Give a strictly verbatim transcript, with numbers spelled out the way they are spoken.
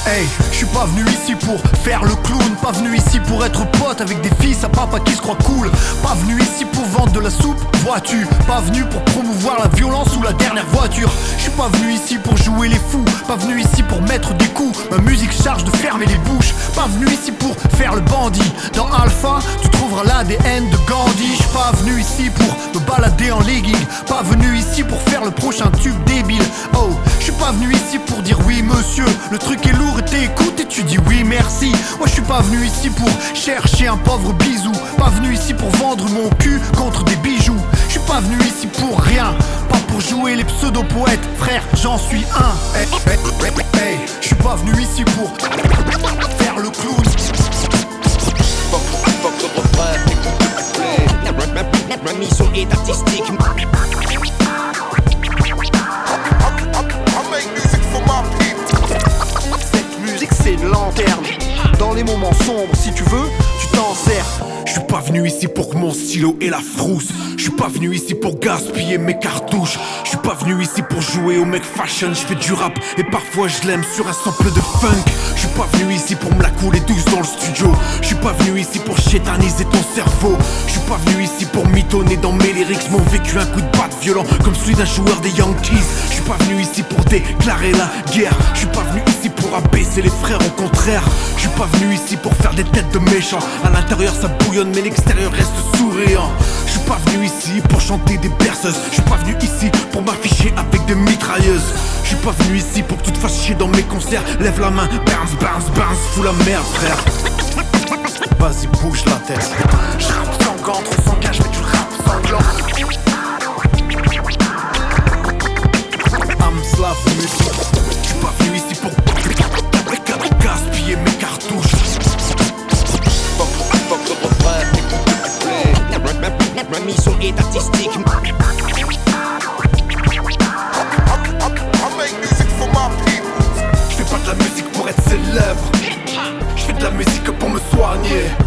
Hey, je suis pas venu ici pour faire le clown, pas venu ici pour être pote avec des fils à papa qui se croient cool, pas venu ici pour vendre de la soupe, vois-tu, pas venu pour promouvoir la violence ou la dernière voiture. Je suis pas venu ici pour jouer les fous, pas venu ici pour mettre des coups, ma musique charge de fermer les bouches, pas venu ici pour faire le bandit. Dans Alpha, tu trouveras l'A D N de Gandhi. Je suis pas venu ici pour me balader en legging, pas venu ici pour faire le prochain tube débile. Oh, je suis pas venu ici pour dire oui monsieur, le truc est lourd et t'écoutes et tu dis oui merci. Moi je suis pas venu ici pour chercher un pauvre bisou, pas venu ici pour vendre mon cul contre des bijoux. Je suis pas venu ici pour rien, pas pour jouer les pseudo-poètes, frère j'en suis un. Hey, hey, hey, hey. Je suis pas venu ici pour faire le clown. Ma mission est artistique. Cette musique c'est une lanterne. Dans les moments sombres, si tu veux, tu t'en sers. Je suis pas venu ici pour que mon stylo ait la frousse. Je suis pas venu ici pour gaspiller mes cartouches. Je suis pas venu ici pour jouer au mec fashion. Je fais du rap et parfois je l'aime sur un sample de funk. Je suis pas venu ici pour me la couler douce dans le studio. Je suis pas venu ici pour chétaniser ton cerveau. Je suis pas venu ici pour mitonner dans mes lyrics. M'ont vécu un coup de batte violent comme celui d'un joueur des Yankees. Je suis pas venu ici pour déclarer la guerre. Je suis pas venu ici pour abaisser les frères, au contraire. Je suis pas venu ici pour faire des têtes de méchants. À l'intérieur ça bouillonne mais l'extérieur reste souriant. Je suis pas venu ici pour chanter des berceuses. Je suis pas venu ici pour m'afficher avec des mitrailleuses. Je suis pas venu ici pour que tu te fasses chier dans mes concerts. Lève la main, bounce, bounce, bounce, fous la merde frère. Vas-y bouge la tête. Je rappe sans gants, trop sans cache mais tu rappes sanglant. I'm Slav music. Je suis pas venu ici pour gaspiller mes cartouches. Ma mission est artistique. Je fais pas de la musique pour être célèbre. Je fais de la musique pour me soigner.